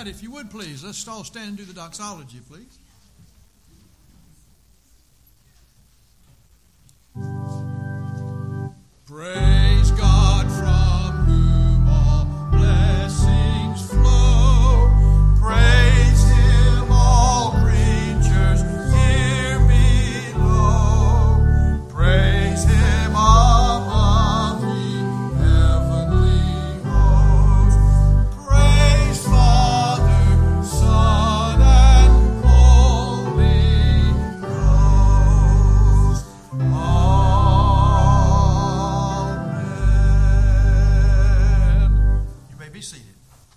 right, if you would please, let's all stand and do the doxology, please. Praise God from whom all blessings flow. Praise Him, all creatures here below. Praise Him above the heavenly host. Praise Father, Son, and Holy Ghost. Amen. You may be seated.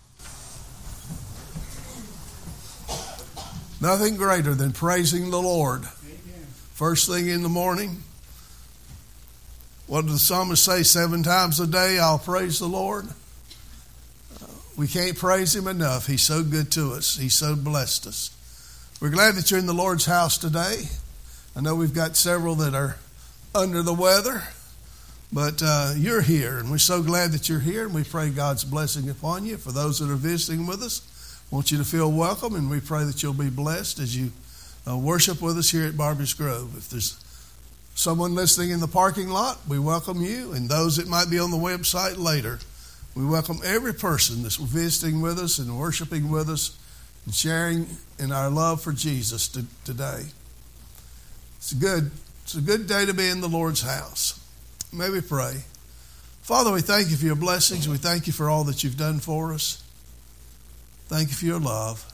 Nothing greater than praising the Lord. Amen. First thing in the morning. What did the psalmist say? 7 times a day I'll praise the Lord. We can't praise Him enough. He's so good to us. He's so blessed us. We're glad that you're in the Lord's house today. I know we've got several that are under the weather, but you're here, and we're so glad that you're here, and we pray God's blessing upon you. For those that are visiting with us, I want you to feel welcome, and we pray that you'll be blessed as you worship with us here at Barbers Grove. If there's someone listening in the parking lot, we welcome you, and those that might be on the website later, we welcome every person that's visiting with us and worshiping with us and sharing in our love for Jesus today. It's a good day to be in the Lord's house. May we pray. Father, we thank you for your blessings. We thank you for all that you've done for us. Thank you for your love.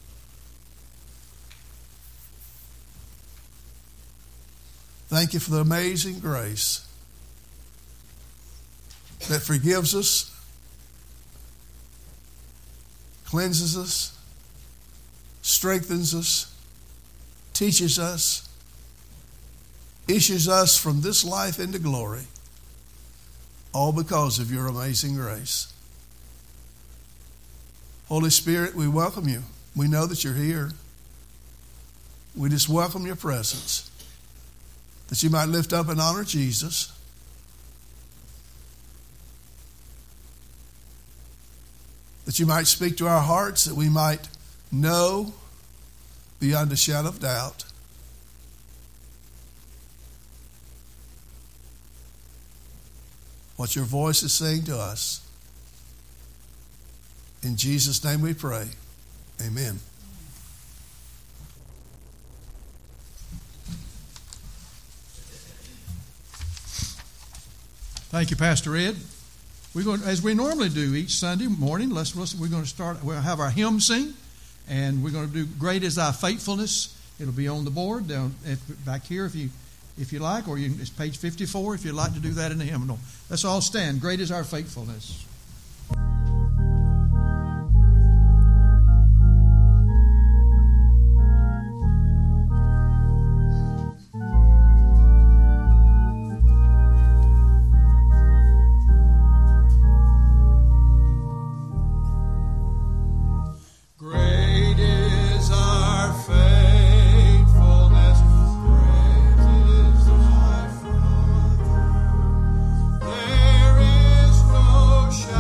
Thank you for the amazing grace that forgives us, cleanses us, strengthens us, teaches us, issues us from this life into glory, all because of your amazing grace. Holy Spirit, we welcome you. We know that you're here. We just welcome your presence, that you might lift up and honor Jesus, that you might speak to our hearts, that we might know beyond a shadow of doubt what your voice is saying to us. In Jesus' name we pray. Amen. Thank you, Pastor Ed. We're going, as we normally do each Sunday morning, we're going to start. We'll have our hymn sing, and we're going to do "Great Is Thy Faithfulness." It'll be on the board down back here if you like, or it's page 54 if you'd like to do that in the hymnal. Let's all stand. Great is our faithfulness. There is no shadow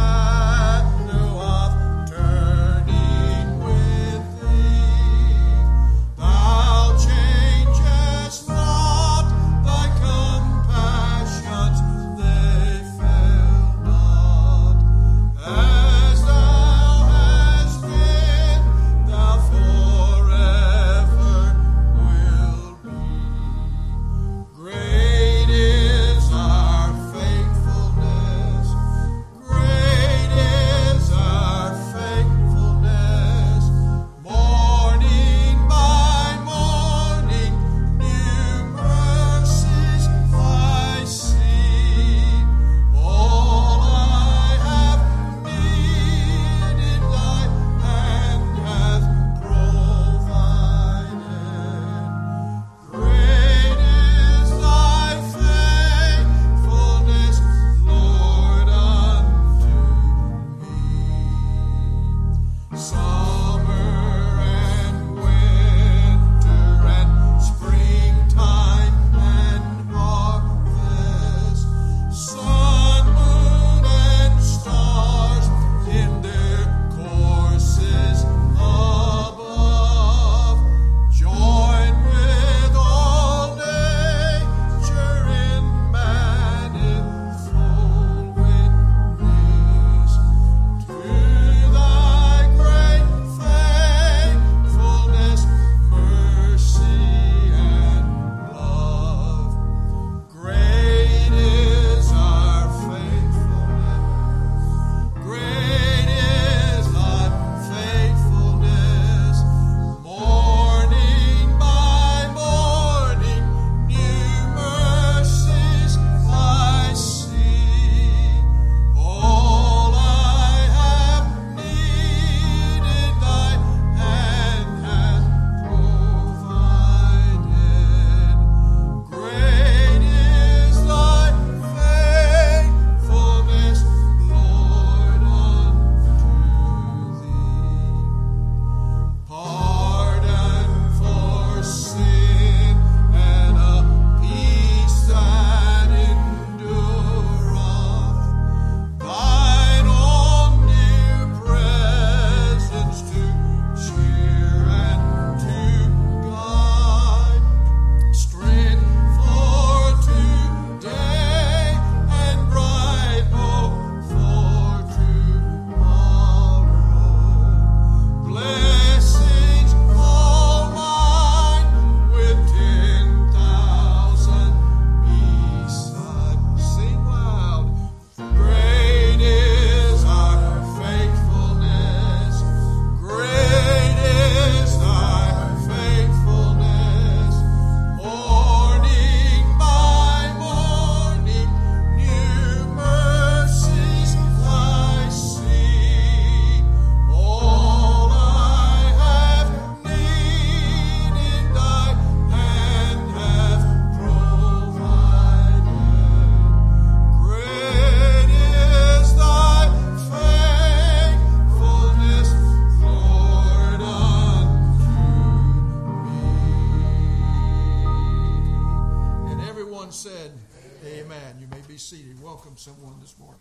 welcome someone this morning.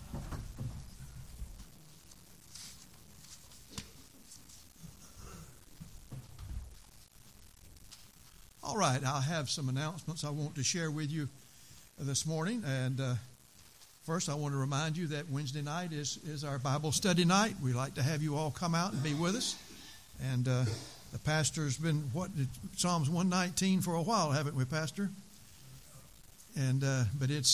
All right, I have some announcements I want to share with you this morning. And first, I want to remind you that Wednesday night is our Bible study night. We'd like to have you all come out and be with us. And the pastor's been, Psalms 119 for a while, haven't we, Pastor? And but it's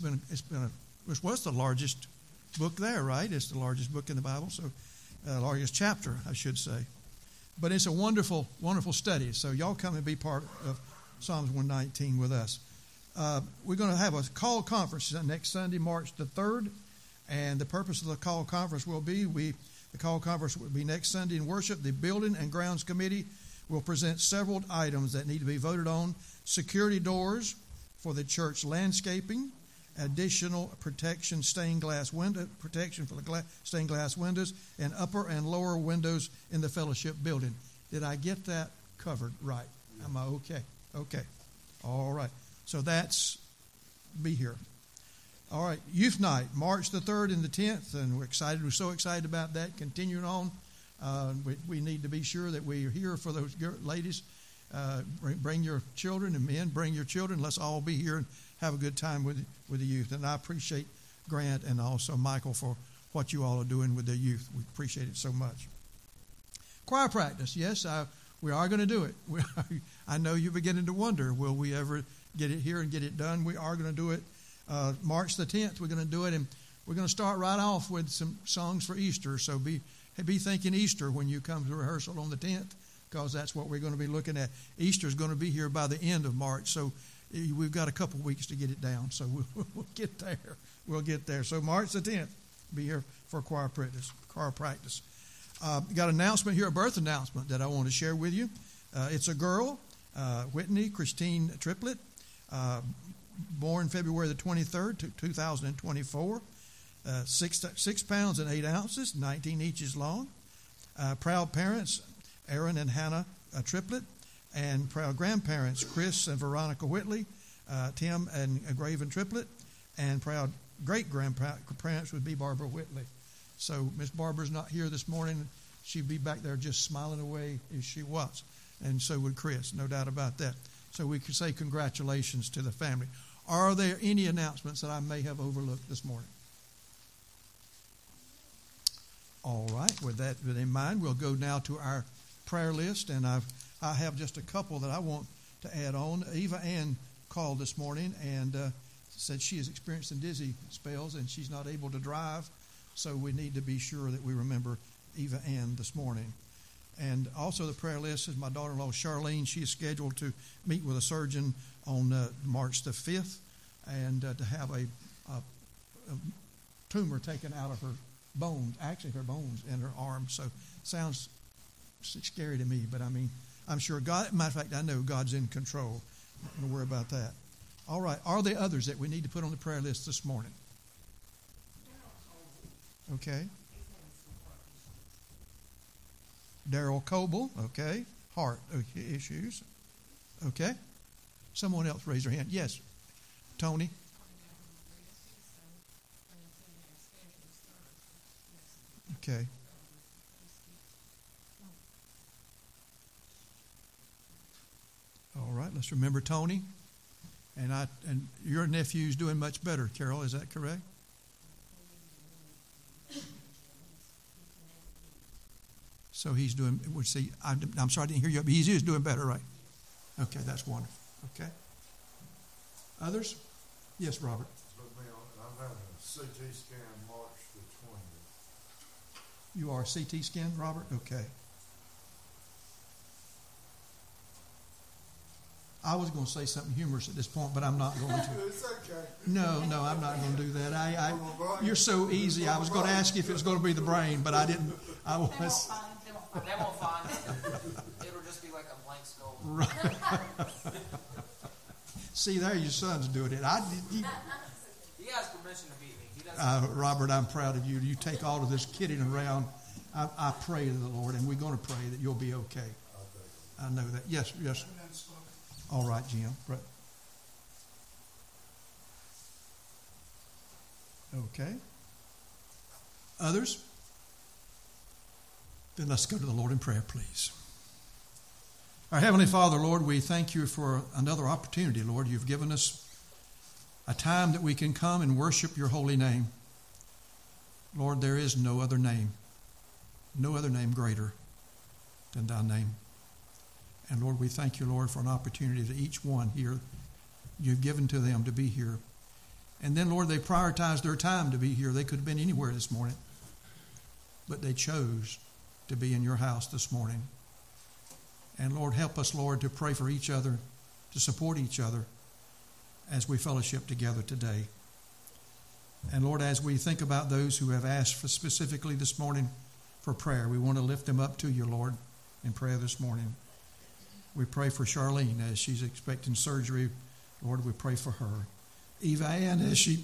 what's the largest book there, right? It's the largest book in the Bible, so largest chapter, I should say. But it's a wonderful, wonderful study. So y'all come and be part of Psalms 119 with us. We're going to have a call conference next Sunday, March the 3rd. And the purpose of the call conference will be, the call conference will be next Sunday in worship. The Building and Grounds Committee will present several items that need to be voted on. Security doors for the church landscaping, additional protection, stained glass window protection for the stained glass windows, and upper and lower windows in the fellowship building. Did I get that covered right? Yeah. Am I okay? Okay. All right. So be here. All right. Youth Night, March the 3rd and the 10th, and we're excited. We're so excited about that. Continuing on, we need to be sure that we are here for those ladies. Bring your children, and men, bring your children. Let's all be here and have a good time with the youth. And I appreciate Grant and also Michael for what you all are doing with the youth. We appreciate it so much. Choir practice. Yes, we are going to do it. I know you're beginning to wonder, will we ever get it here and get it done? We are going to do it. March the 10th, we're going to do it. And we're going to start right off with some songs for Easter. So be thinking Easter when you come to rehearsal on the 10th, because that's what we're going to be looking at. Easter is going to be here by the end of March, so we've got a couple weeks to get it down. So we'll get there. We'll get there. So March the 10th, be here for choir practice. Got an announcement here, a birth announcement that I want to share with you. It's a girl, Whitney Christine Triplett, born February the 23rd, 2024. 6 pounds and 8 ounces, 19 inches long. Proud parents, Aaron and Hannah Triplett, and proud grandparents, Chris and Veronica Whitley, Tim and Graven Triplett, and proud great-grandparents would be Barbara Whitley. So Miss Barbara's not here this morning. She'd be back there just smiling away as she was, and so would Chris, no doubt about that. So we could say congratulations to the family. Are there any announcements that I may have overlooked this morning? All right, with that in mind, we'll go now to our prayer list, and I have just a couple that I want to add on. Eva Ann called this morning and said she is experiencing dizzy spells and she's not able to drive, so we need to be sure that we remember Eva Ann this morning. And also the prayer list is my daughter-in-law Charlene. She is scheduled to meet with a surgeon on March the 5th and to have a tumor taken out of her bones, actually her bones in her arm. So sounds scary to me, but I mean, I'm sure God, matter of fact, I know God's in control. Don't worry about that. All right. Are there others that we need to put on the prayer list this morning? Okay. Daryl Coble. Okay. Heart issues. Okay. Someone else raise their hand. Yes. Tony. Okay. All right, let's remember Tony. And your nephew's doing much better, Carol, is that correct? So he's doing, I'm sorry I didn't hear you, but he's doing better, right? Okay, that's wonderful. Okay. Others? Yes, Robert. I'm having a CT scan March the 20th. You are CT scan, Robert? Okay. I was going to say something humorous at this point, but I'm not going to. It's okay. No, I'm not going to do that. You're so easy. I was going to ask you if it was going to be the brain, but I didn't. They won't find it. It'll just be like a blank skull. Right. See, there your son's doing it. He has permission to beat me. He doesn't. Robert, I'm proud of you. You take all of this kidding around. I pray to the Lord, and we're going to pray that you'll be okay. I know that. Yes. All right, Jim. Okay. Others? Then let's go to the Lord in prayer, please. Our Heavenly Father, Lord, we thank you for another opportunity, Lord. You've given us a time that we can come and worship your holy name. Lord, there is no other name greater than thy name. And Lord, we thank you, Lord, for an opportunity that each one here, you've given to them to be here. And then, Lord, they prioritized their time to be here. They could have been anywhere this morning, but they chose to be in your house this morning. And Lord, help us, Lord, to pray for each other, to support each other as we fellowship together today. And Lord, as we think about those who have asked for specifically this morning for prayer, we want to lift them up to you, Lord, in prayer this morning. We pray for Charlene as she's expecting surgery. Lord, we pray for her. Eva Ann, as she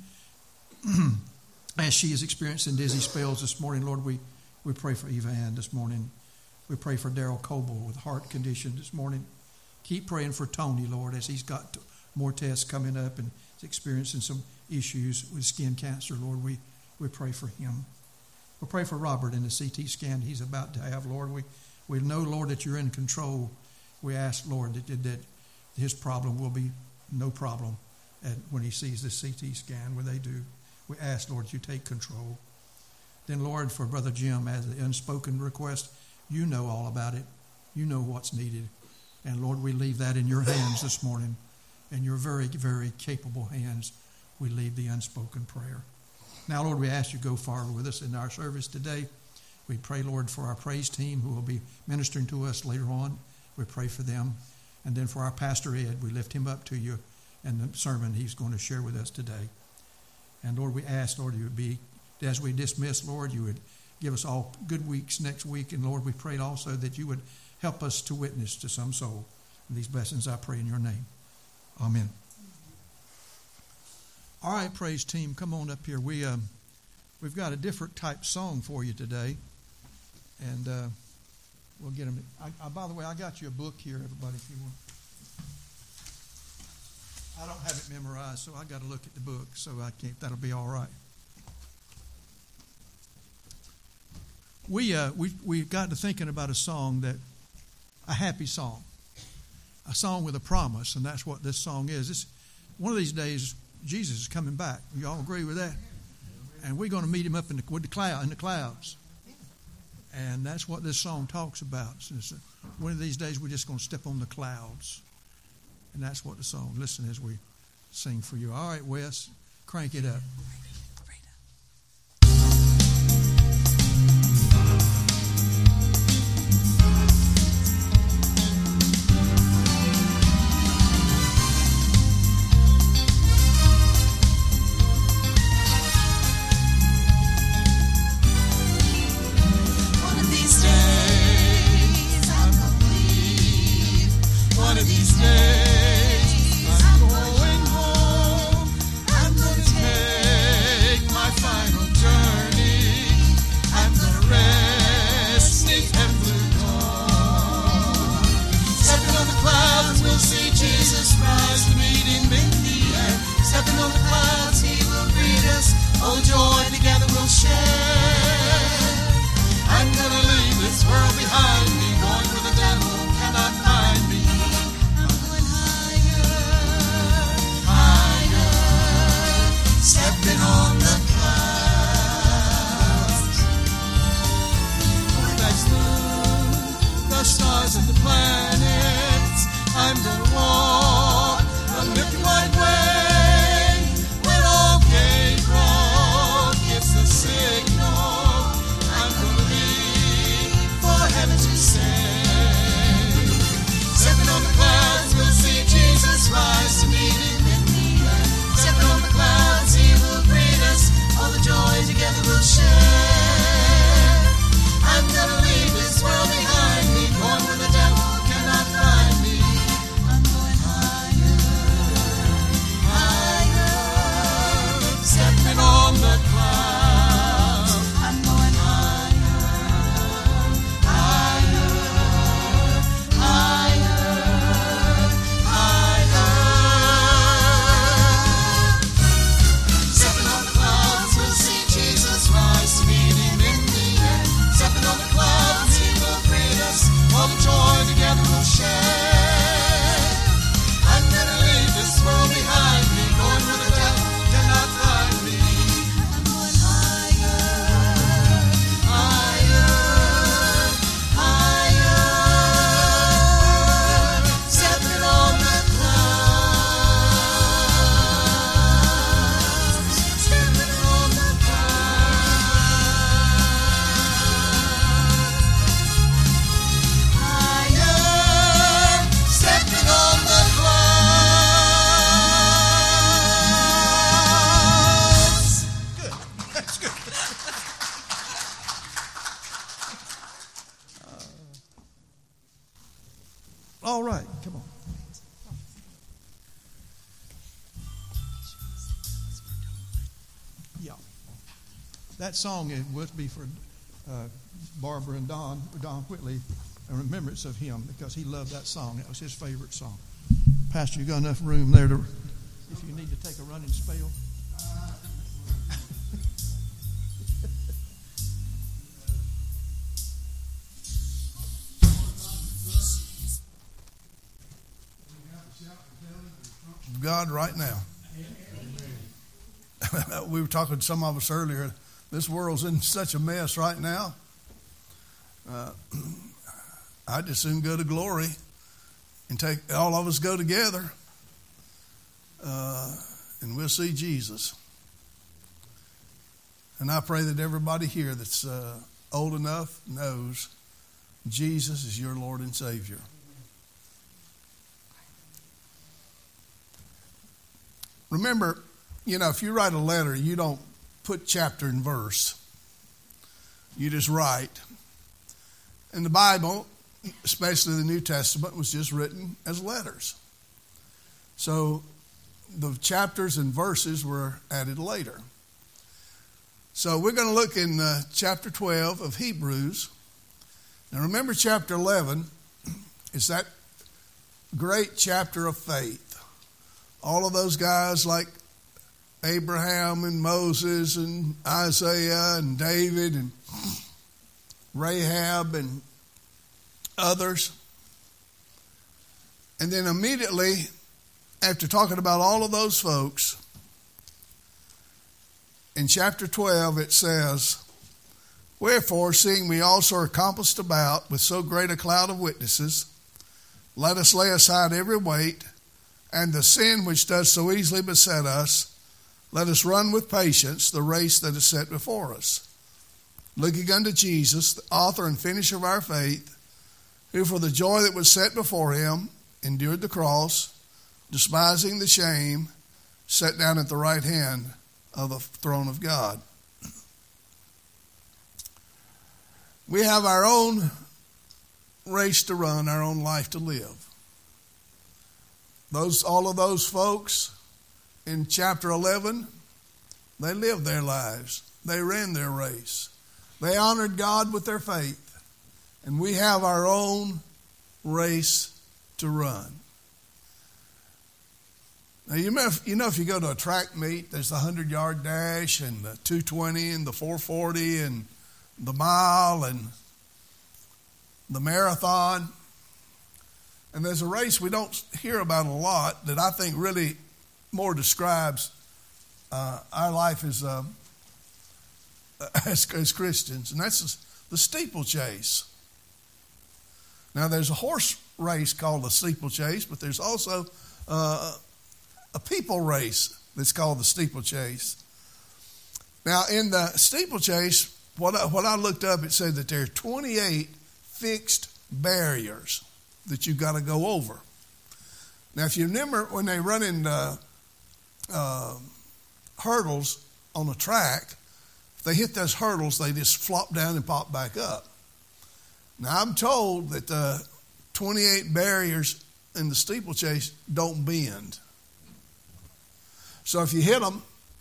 is experiencing dizzy spells this morning, Lord, we pray for Eva Ann this morning. We pray for Daryl Coble with heart condition this morning. Keep praying for Tony, Lord, as he's got more tests coming up and is experiencing some issues with skin cancer. Lord, we pray for him. We pray for Robert in the CT scan he's about to have. Lord, we know, Lord, that you're in control. We ask, Lord, that his problem will be no problem when he sees the CT scan, when they do. We ask, Lord, you take control. Then, Lord, for Brother Jim, as an unspoken request, you know all about it. You know what's needed. And, Lord, we leave that in your hands this morning. In your very, very capable hands, we leave the unspoken prayer. Now, Lord, we ask you to go forward with us in our service today. We pray, Lord, for our praise team who will be ministering to us later on. We pray for them. And then for our Pastor Ed, we lift him up to you and the sermon he's going to share with us today. And, Lord, we ask, Lord, you would be, as we dismiss, Lord, you would give us all good weeks next week. And, Lord, we prayed also that you would help us to witness to some soul. And these blessings I pray in your name. Amen. All right, praise team, come on up here. We've got a different type song for you today. And we'll get them. By the way, I got you a book here, everybody, if you want. I don't have it memorized, so I got to look at the book, so I can't. That'll be all right. We got to thinking about a song a happy song, a song with a promise, and that's what this song is. One of these days, Jesus is coming back. You all agree with that? And we're going to meet him up in the clouds. And that's what this song talks about. So one of these days, we're just going to step on the clouds. And that's what the song, listen as we sing for you. All right, Wes, crank it up. Stepping on the clouds. Yeah. That song it would be for Barbara and Don Whitley, in remembrance of him, because he loved that song. That was his favorite song. Pastor, you got enough room there to, if you need to take a running spell? God right now. We were talking to some of us earlier. This world's in such a mess right now. I'd just soon go to glory and take all of us go together, and we'll see Jesus. And I pray that everybody here that's old enough knows Jesus is your Lord and Savior. Remember, if you write a letter, you don't put chapter and verse. You just write. And the Bible, especially the New Testament, was just written as letters. So the chapters and verses were added later. So we're going to look in chapter 12 of Hebrews. Now remember, chapter 11 is that great chapter of faith. All of those guys like Abraham and Moses and Isaiah and David and Rahab and others. And then immediately after talking about all of those folks, in chapter 12 it says, "Wherefore, seeing we also are compassed about with so great a cloud of witnesses, let us lay aside every weight and the sin which does so easily beset us. Let us run with patience the race that is set before us, looking unto Jesus, the author and finisher of our faith, who for the joy that was set before him endured the cross, despising the shame, sat down at the right hand of the throne of God." We have our own race to run, our own life to live. All of those folks in chapter 11, they lived their lives. They ran their race. They honored God with their faith. And we have our own race to run. Now, if you go to a track meet, there's the 100-yard dash and the 220 and the 440 and the mile and the marathon. And there's a race we don't hear about a lot that I think really more describes our life as Christians, and that's the steeplechase. Now, there's a horse race called the steeplechase, but there's also a people race that's called the steeplechase. Now, in the steeplechase, what I looked up, it said that there are 28 fixed barriers that you've got to go over. Now, if you remember when they run in hurdles on a track, if they hit those hurdles, they just flop down and pop back up. Now, I'm told that the 28 barriers in the steeplechase don't bend. So if you hit them,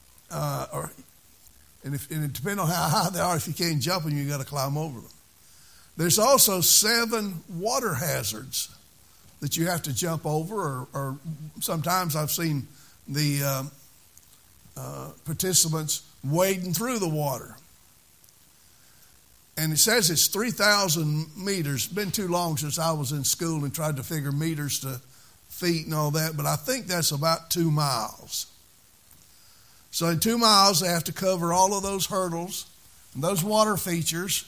and it depends on how high they are, if you can't jump them, you've got to climb over them. There's also 7 water hazards that you have to jump over, or sometimes I've seen the participants wading through the water. And it says it's 3,000 meters. It's been too long since I was in school and tried to figure meters to feet and all that, but I think that's about 2 miles. So in 2 miles, they have to cover all of those hurdles and those water features.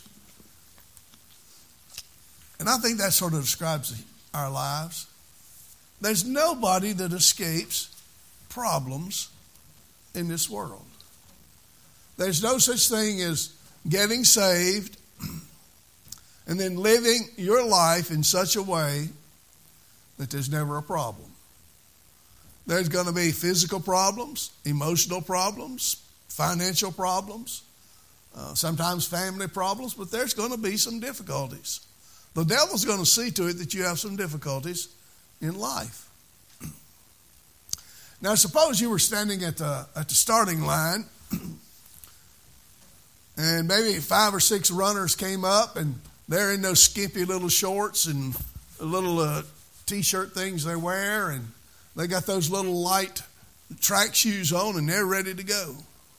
And I think that sort of describes our lives. There's nobody that escapes problems in this world. There's no such thing as getting saved and then living your life in such a way that there's never a problem. There's going to be physical problems, emotional problems, financial problems, sometimes family problems, but there's going to be some difficulties. The devil's going to see to it that you have some difficulties in life. Now, suppose you were standing at the starting line And maybe 5 or 6 runners came up, and they're in those skimpy little shorts and little T-shirt things they wear, and they got those little light track shoes on, and they're ready to go.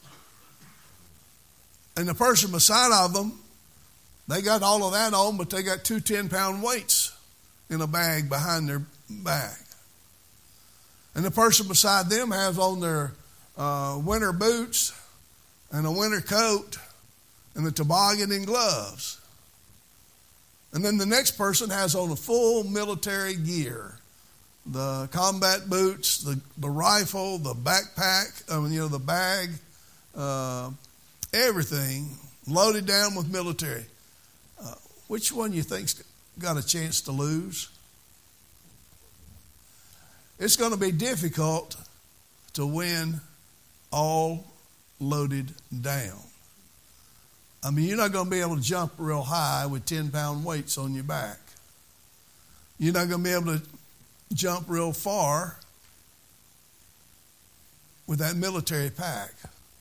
And the person beside of them, they got all of that on, but they got 2 10-pound weights in a bag behind their back. And the person beside them has on their winter boots and a winter coat and a toboggan and gloves. And then the next person has on a full military gear. The combat boots, the rifle, the backpack, the bag, everything loaded down with military. Which one you think's got a chance to lose? It's going to be difficult to win all loaded down. I mean, you're not going to be able to jump real high with 10-pound weights on your back. You're not going to be able to jump real far with that military pack.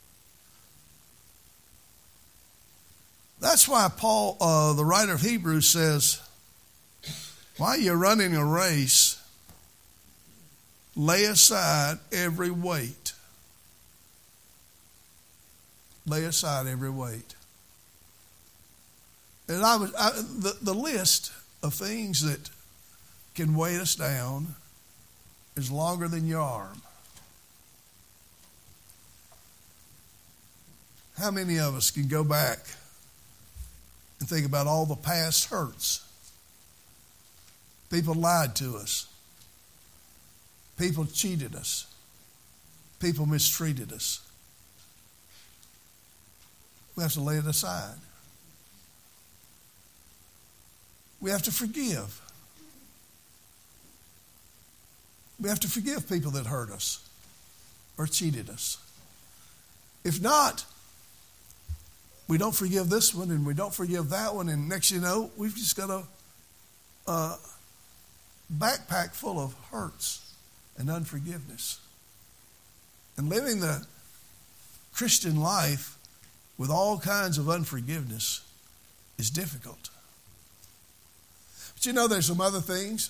That's why Paul, the writer of Hebrews, says, while you're running a race, lay aside every weight. Lay aside every weight. And the list of things that can weigh us down is longer than your arm. How many of us can go back and think about all the past hurts? People lied to us. People cheated us. People mistreated us. We have to lay it aside. We have to forgive. We have to forgive people that hurt us or cheated us. If not, we don't forgive this one and we don't forgive that one, and next you know, we've just got a backpack full of hurts and unforgiveness. And living the Christian life with all kinds of unforgiveness is difficult. But you know, there's some other things.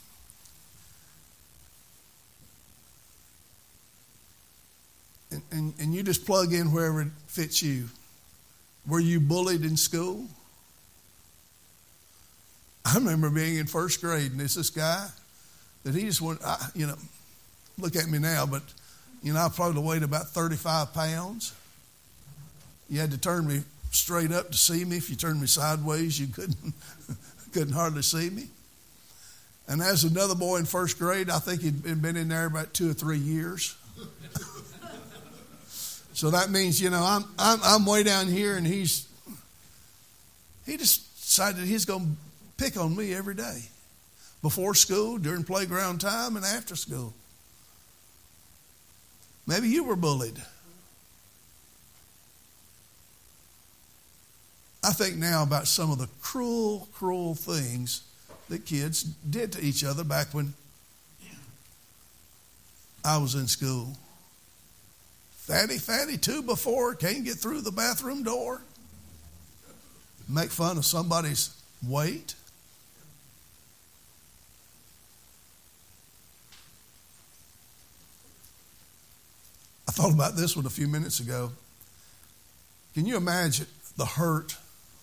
And you just plug in wherever it fits you. Were you bullied in school? I remember being in first grade, and there's this guy that he just wanted, look at me now, but, I probably weighed about 35 pounds. You had to turn me straight up to see me. If you turned me sideways, you couldn't hardly see me. And as another boy in first grade, I think he'd been in there about 2 or 3 years. So that means, I'm way down here, and he just decided he's going to pick on me every day, before school, during playground time, and after school. Maybe you were bullied. I think now about some of the cruel, cruel things that kids did to each other back when I was in school. Fatty, 2 before, can't get through the bathroom door. Make fun of somebody's weight. I thought about this one a few minutes ago. Can you imagine the hurt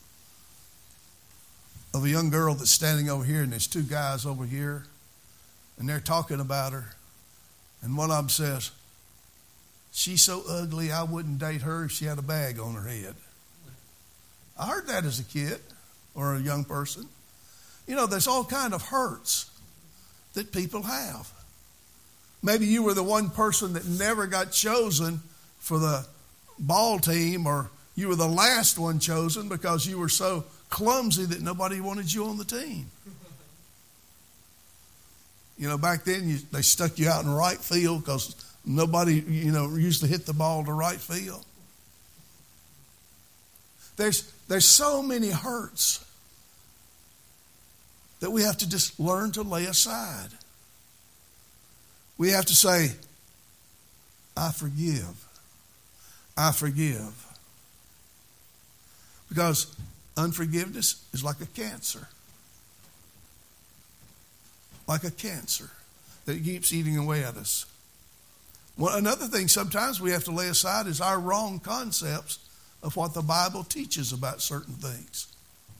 of a young girl that's standing over here, and there's 2 guys over here, and they're talking about her, and one of them says, "She's so ugly, I wouldn't date her if she had a bag on her head." I heard that as a kid or a young person. There's all kind of hurts that people have. Maybe you were the one person that never got chosen for the ball team, or you were the last one chosen because you were so clumsy that nobody wanted you on the team. Back then they stuck you out in right field because nobody, used to hit the ball to right field. There's so many hurts that we have to just learn to lay aside. We have to say, I forgive. I forgive. Because unforgiveness is like a cancer. Like a cancer that keeps eating away at us. Well, another thing sometimes we have to lay aside is our wrong concepts of what the Bible teaches about certain things.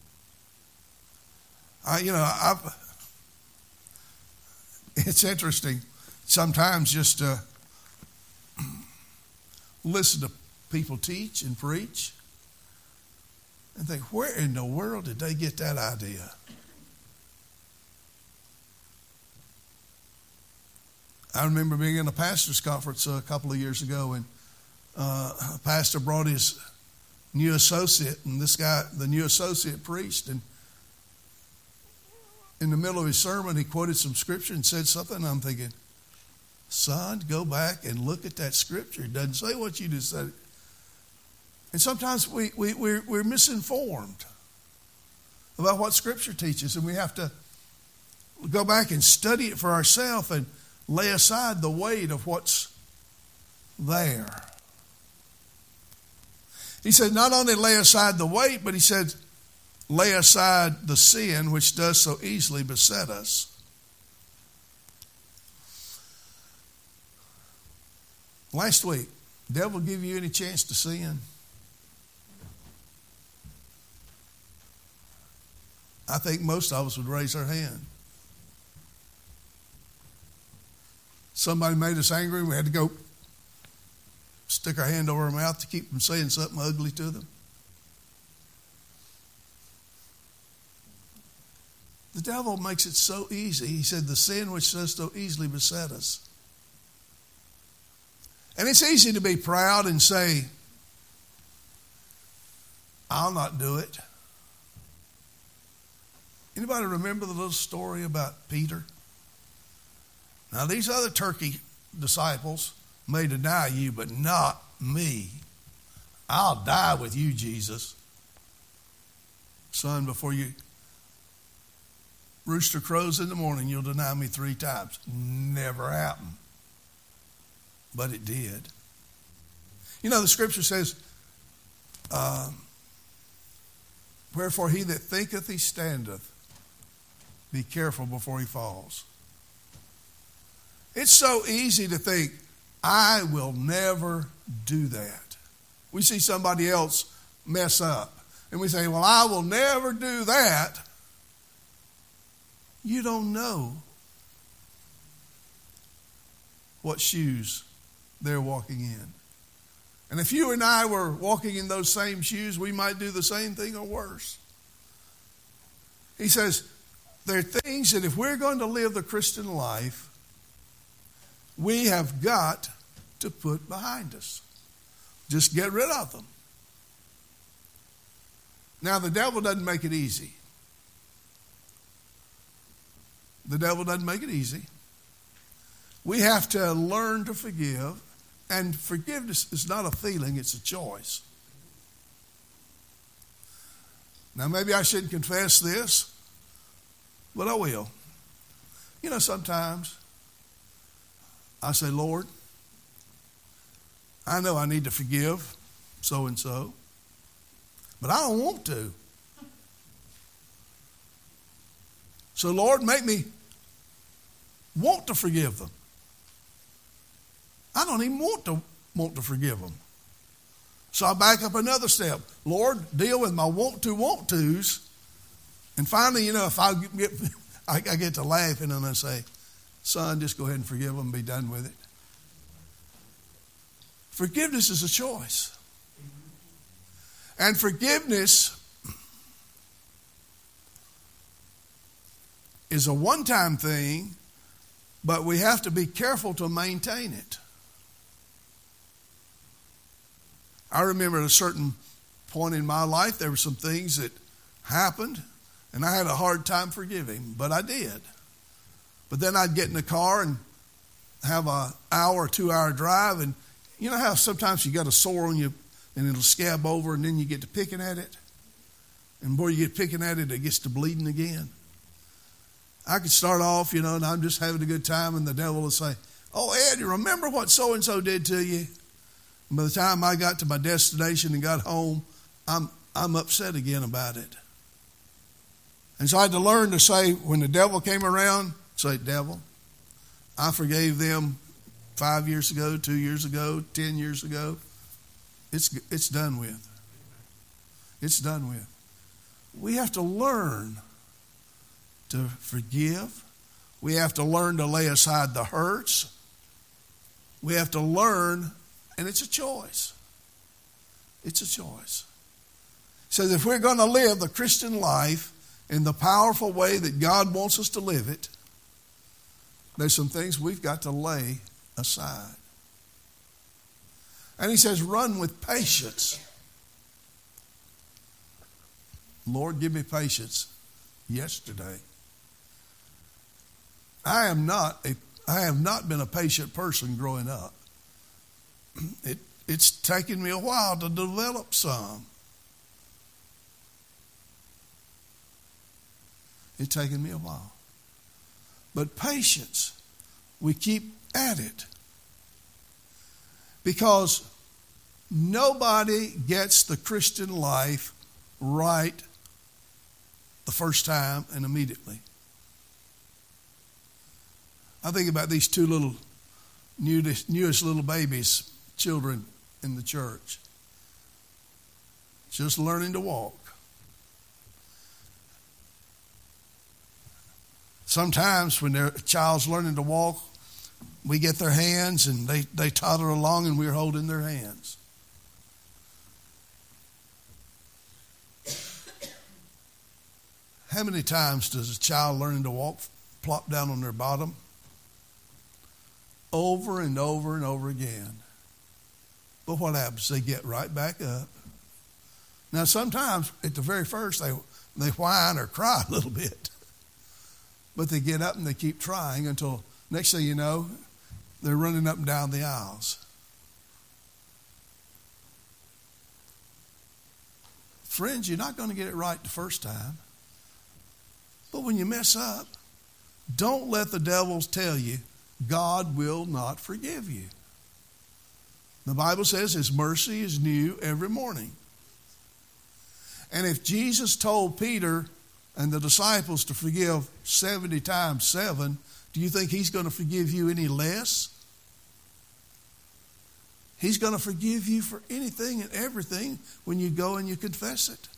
It's interesting sometimes just to listen to people teach and preach and think, where in the world did they get that idea? I remember being in a pastor's conference a couple of years ago, and a pastor brought his new associate, and this guy, the new associate, preached, and in the middle of his sermon, he quoted some scripture and said something, and I'm thinking, son, go back and look at that scripture. It doesn't say what you just said. And sometimes we're misinformed about what scripture teaches, and we have to go back and study it for ourselves and lay aside the weight of what's there. He said not only lay aside the weight, but he said lay aside the sin which does so easily beset us. Last week, devil give you any chance to sin? I think most of us would raise our hand. Somebody made us angry, we had to go stick our hand over our mouth to keep from saying something ugly to them. The devil makes it so easy. He said, the sin which does so easily beset us. And it's easy to be proud and say, I'll not do it. Anybody remember the little story about Peter? Now, these other turkey disciples may deny you, but not me. I'll die with you, Jesus. Son, before you rooster crows in the morning, you'll deny me 3 times. Never happened. But it did. You know, the scripture says, wherefore he that thinketh he standeth, be careful before he falls. It's so easy to think, I will never do that. We see somebody else mess up, and we say, well, I will never do that. You don't know what shoes they're walking in. And if you and I were walking in those same shoes, we might do the same thing or worse. He says, there are things that if we're going to live the Christian life, we have got to put behind us. Just get rid of them. Now, the devil doesn't make it easy. The devil doesn't make it easy. We have to learn to forgive, and forgiveness is not a feeling, it's a choice. Now, maybe I shouldn't confess this, but I will. You know, sometimes I say, Lord, I know I need to forgive so-and-so, but I don't want to. So, Lord, make me want to forgive them. I don't even want to forgive them. So I back up another step. Lord, deal with my want tos. And finally, you know, if I get to laughing and I say, son, just go ahead and forgive them and be done with it. Forgiveness is a choice. And forgiveness is a one-time thing, but we have to be careful to maintain it. I remember at a certain point in my life, there were some things that happened, and I had a hard time forgiving, but I did. But then I'd get in the car and have an hour or 2 hour drive, and you know how sometimes you got a sore on you and it'll scab over, and then you get to picking at it? And before you get picking at it, it gets to bleeding again. I could start off, you know, and I'm just having a good time, and the devil will say, oh, Ed, you remember what so-and-so did to you? And by the time I got to my destination and got home, I'm I'm upset again about it. And so I had to learn to say, when the devil came around, say, devil, I forgave them 5 years ago, 2 years ago, 10 years ago. It's done with. It's done with. We have to learn to forgive. We have to learn to lay aside the hurts. We have to learn, and it's a choice. It's a choice. It says if we're going to live the Christian life in the powerful way that God wants us to live it, there's some things we've got to lay aside. And he says, run with patience. Lord, give me patience. Yesterday, I have not been a patient person growing up. It's taken me a while to develop some. It's taken me a while. But patience, we keep at it. Because nobody gets the Christian life right the first time and immediately. I think about these two little newest little babies, children in the church, just learning to walk. Sometimes when their child's learning to walk, we get their hands and they toddle along and we're holding their hands. How many times does a child learning to walk plop down on their bottom? Over and over and over again. But what happens? They get right back up. Now sometimes at the very first they whine or cry a little bit. But they get up and they keep trying until next thing you know, they're running up and down the aisles. Friends, you're not going to get it right the first time. But when you mess up, don't let the devil tell you God will not forgive you. The Bible says His mercy is new every morning. And if Jesus told Peter and the disciples to forgive 70 times 7, do you think He's going to forgive you any less? He's going to forgive you for anything and everything when you go and you confess it.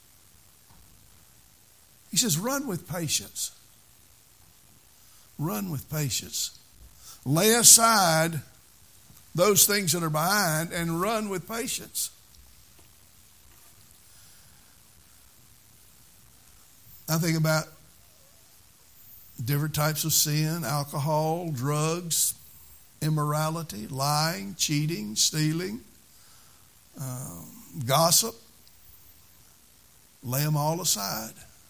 He says, run with patience. Run with patience. Lay aside those things that are behind and run with patience. I think about different types of sin: alcohol, drugs, immorality, lying, cheating, stealing, gossip. Lay them all aside.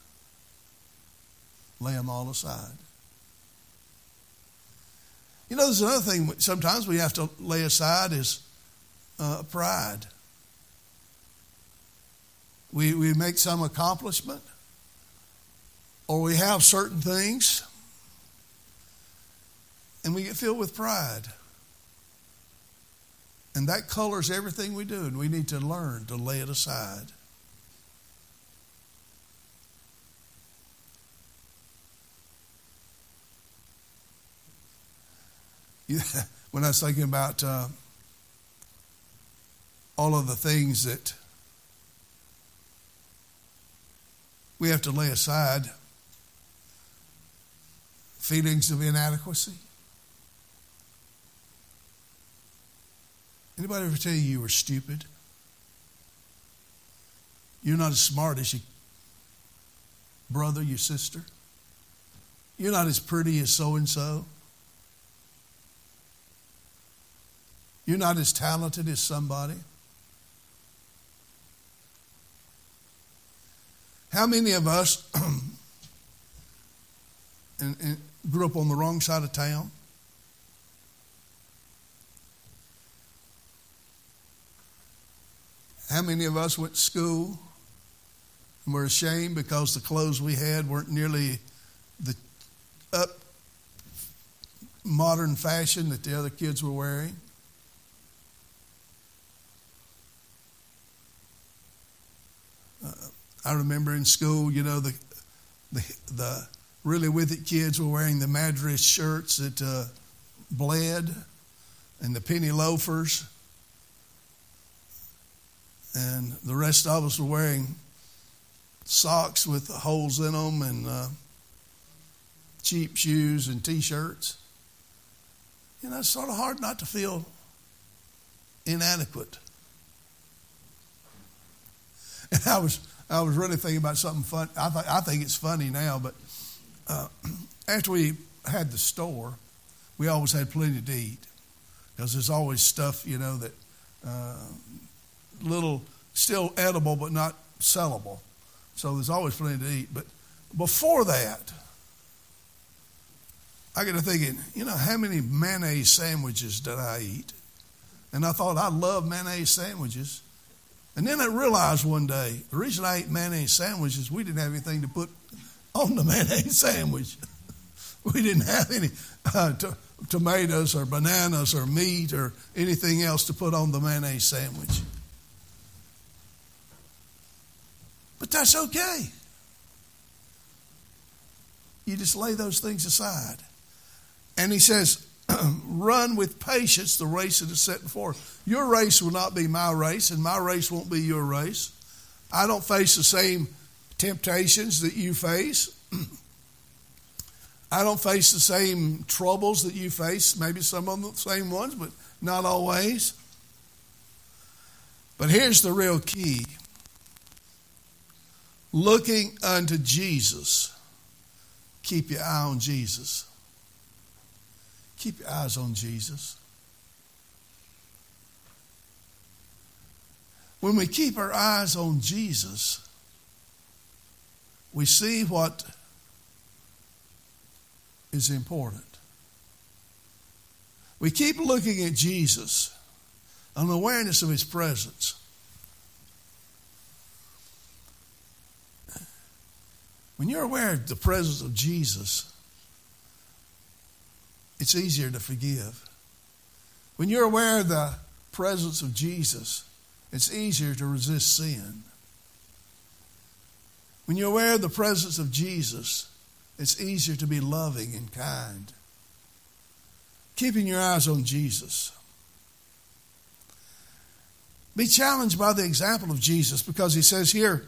Lay them all aside. You know, there's another thing sometimes we have to lay aside is pride. We make some accomplishment, or we have certain things, and we get filled with pride. And that colors everything we do, and we need to learn to lay it aside. When I was thinking about all of the things that we have to lay aside, feelings of inadequacy. Anybody ever tell you you were stupid? You're not as smart as your brother, your sister. You're not as pretty as so-and-so. You're not as talented as somebody. How many of us and grew up on the wrong side of town? How many of us went to school and were ashamed because the clothes we had weren't nearly the up modern fashion that the other kids were wearing? I remember in school, the really with it kids were wearing the Madras shirts that bled and the penny loafers. And the rest of us were wearing socks with holes in them and cheap shoes and T-shirts. It's sort of hard not to feel inadequate. And I was really thinking about something fun. I think it's funny now, but after we had the store, we always had plenty to eat because there's always stuff, that little still edible but not sellable. So there's always plenty to eat. But before that, I got to thinking, how many mayonnaise sandwiches did I eat? And I thought I love mayonnaise sandwiches. And then I realized one day, the reason I ate mayonnaise sandwiches, we didn't have anything to put on the mayonnaise sandwich. We didn't have any tomatoes or bananas or meat or anything else to put on the mayonnaise sandwich. But that's okay. You just lay those things aside. And he says, run with patience the race that is set before. Your race will not be my race, and my race won't be your race. I don't face the same temptations that you face. I don't face the same troubles that you face, maybe some of the same ones, but not always. But here's the real key. Looking unto Jesus. Keep your eye on Jesus. Keep your eyes on Jesus. When we keep our eyes on Jesus, we see what is important. We keep looking at Jesus, an awareness of his presence. When you're aware of the presence of Jesus, it's easier to forgive. When you're aware of the presence of Jesus, it's easier to resist sin. When you're aware of the presence of Jesus, it's easier to be loving and kind. Keeping your eyes on Jesus. Be challenged by the example of Jesus, because he says here,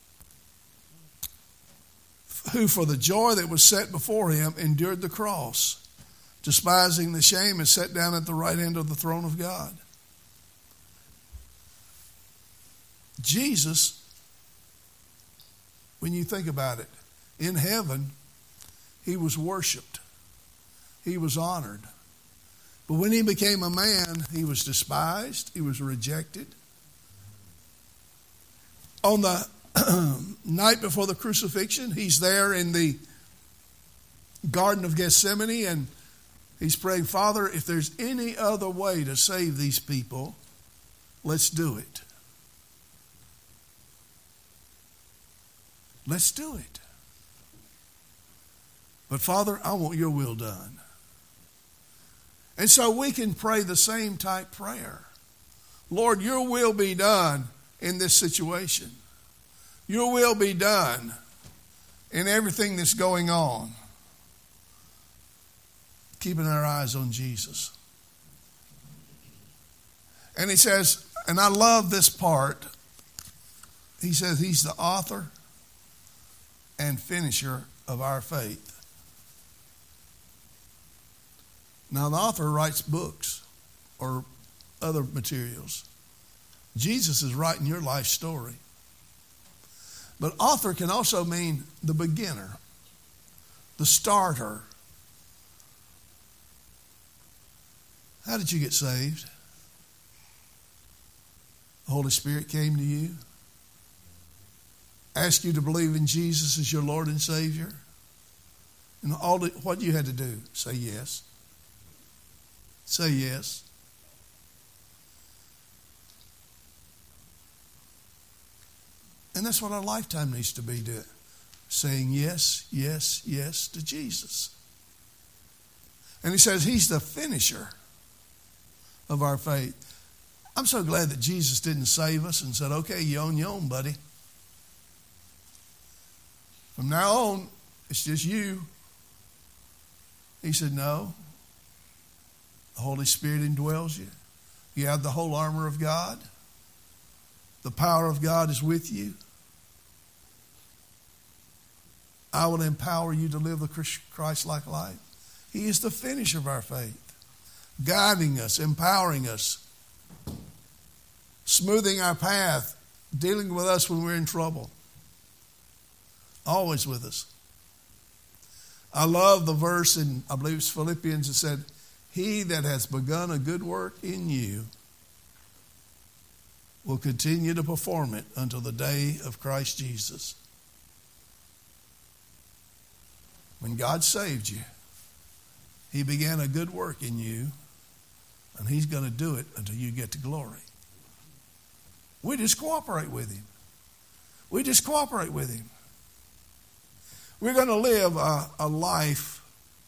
who for the joy that was set before him endured the cross, despising the shame, and sat down at the right hand of the throne of God. Jesus, when you think about it, in heaven, he was worshiped. He was honored. But when he became a man, he was despised. He was rejected. On the night before the crucifixion, he's there in the Garden of Gethsemane, and he's praying, Father, if there's any other way to save these people, let's do it. Let's do it. But Father, I want your will done. And so we can pray the same type prayer. Lord, your will be done in this situation. Your will be done in everything that's going on. Keeping our eyes on Jesus. And he says, and I love this part, he says he's the author and finisher of our faith. Now, the author writes books or other materials. Jesus is writing your life story. But author can also mean the beginner, the starter. How did you get saved? The Holy Spirit came to you, asked you to believe in Jesus as your Lord and Savior. And what you had to do? Say yes. Say yes. And that's what our lifetime needs to be doing. Saying yes, yes, yes to Jesus. And he says he's the finisher of our faith. I'm so glad that Jesus didn't save us and said, okay, you're on your own, buddy. From now on, it's just you. He said, no. The Holy Spirit indwells you. You have the whole armor of God. The power of God is with you. I will empower you to live a Christ-like life. He is the finisher of our faith, guiding us, empowering us, smoothing our path, dealing with us when we're in trouble. Always with us. I love the verse in, I believe it's Philippians, that said, he that has begun a good work in you will continue to perform it until the day of Christ Jesus. When God saved you, he began a good work in you, and he's going to do it until you get to glory. We just cooperate with him. We just cooperate with him. We're going to live a life.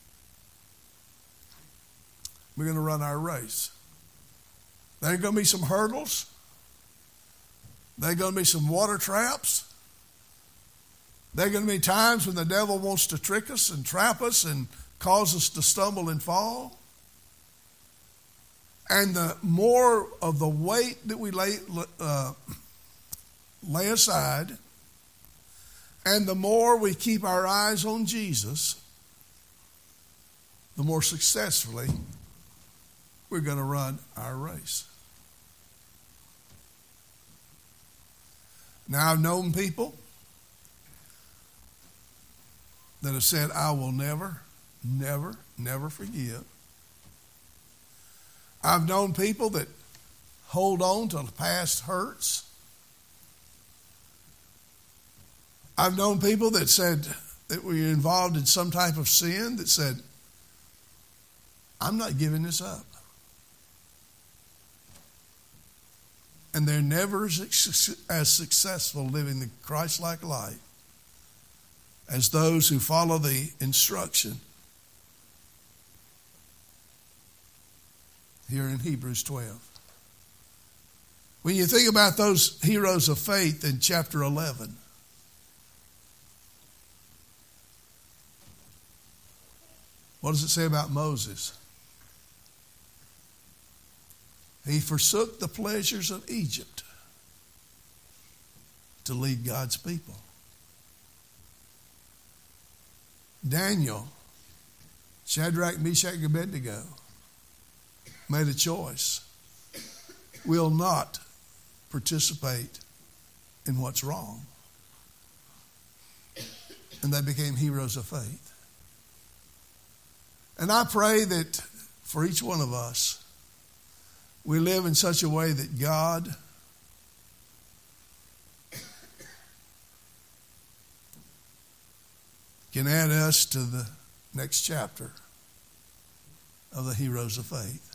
We're going to run our race. There are going to be some hurdles. There are going to be some water traps. There are going to be times when the devil wants to trick us and trap us and cause us to stumble and fall. And the more of the weight that we lay aside, and the more we keep our eyes on Jesus, the more successfully we're going to run our race. Now, I've known people that have said, I will never, never, never forgive. I've known people that hold on to the past hurts. I've known people that said that were involved in some type of sin that said, I'm not giving this up. And they're never as successful living the Christ-like life as those who follow the instruction here in Hebrews 12. When you think about those heroes of faith in chapter 11, what does it say about Moses? He forsook the pleasures of Egypt to lead God's people. Daniel, Shadrach, Meshach, and Abednego made a choice. Will not participate in what's wrong. And they became heroes of faith. And I pray that for each one of us, we live in such a way that God can add us to the next chapter of the heroes of faith.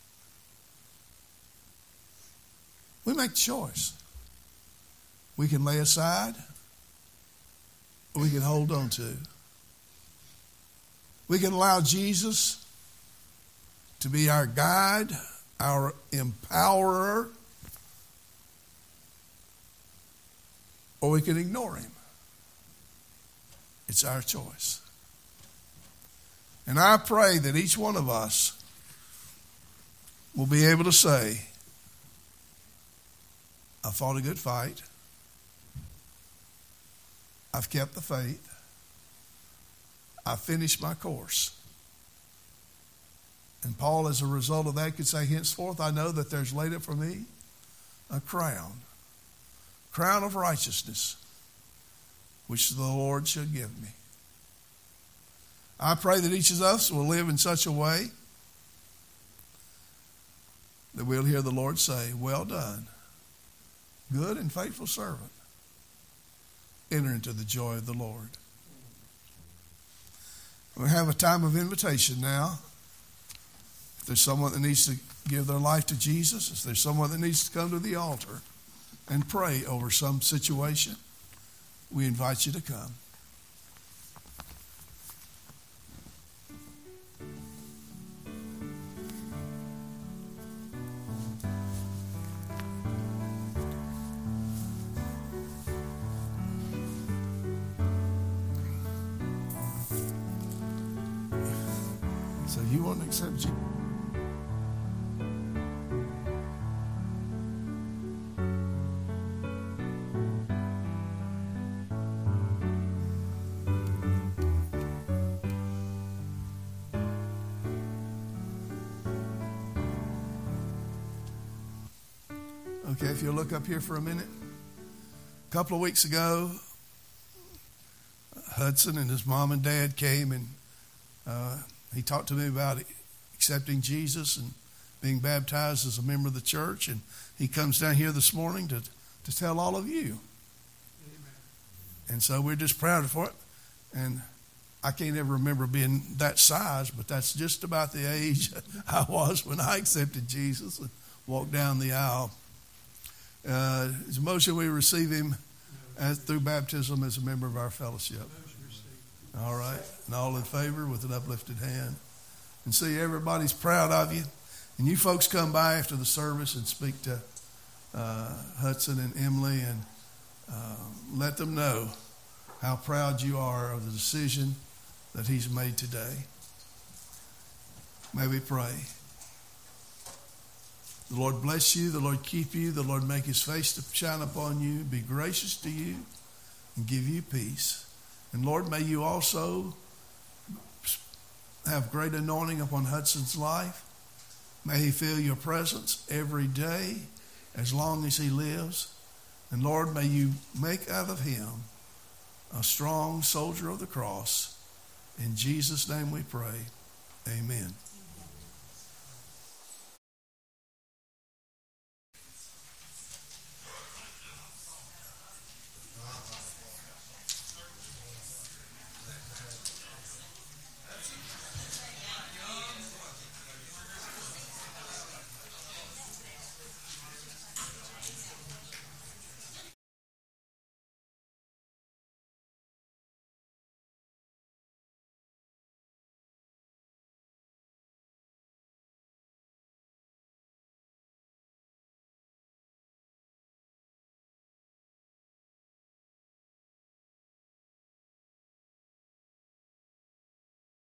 We make the choice. We can lay aside, or we can hold on to. We can allow Jesus to be our guide, our empowerer, or we can ignore him. It's our choice. And I pray that each one of us will be able to say, I fought a good fight. I've kept the faith. I finished my course. And Paul, as a result of that, could say, henceforth I know that there's laid up for me a crown of righteousness, which the Lord shall give me. I pray that each of us will live in such a way that we'll hear the Lord say, well done, good and faithful servant. Enter into the joy of the Lord. We have a time of invitation now. If there's someone that needs to give their life to Jesus, if there's someone that needs to come to the altar and pray over some situation, we invite you to come. you want to accept Jesus? Okay, if you'll look up here for a minute. A couple of weeks ago, Hudson and his mom and dad came, and he talked to me about accepting Jesus and being baptized as a member of the church. And he comes down here this morning to tell all of you. Amen. And so we're just proud for it. And I can't ever remember being that size, but that's just about the age I was when I accepted Jesus and walked down the aisle. It's a motion we receive him through baptism as a member of our fellowship. All right. And all in favor with an uplifted hand. And see, everybody's proud of you. And you folks come by after the service and speak to Hudson and Emily and let them know how proud you are of the decision that he's made today. May we pray. The Lord bless you. The Lord keep you. The Lord make his face to shine upon you, be gracious to you, and give you peace. And Lord, may you also have great anointing upon Hudson's life. May he feel your presence every day as long as he lives. And Lord, may you make out of him a strong soldier of the cross. In Jesus' name we pray. Amen.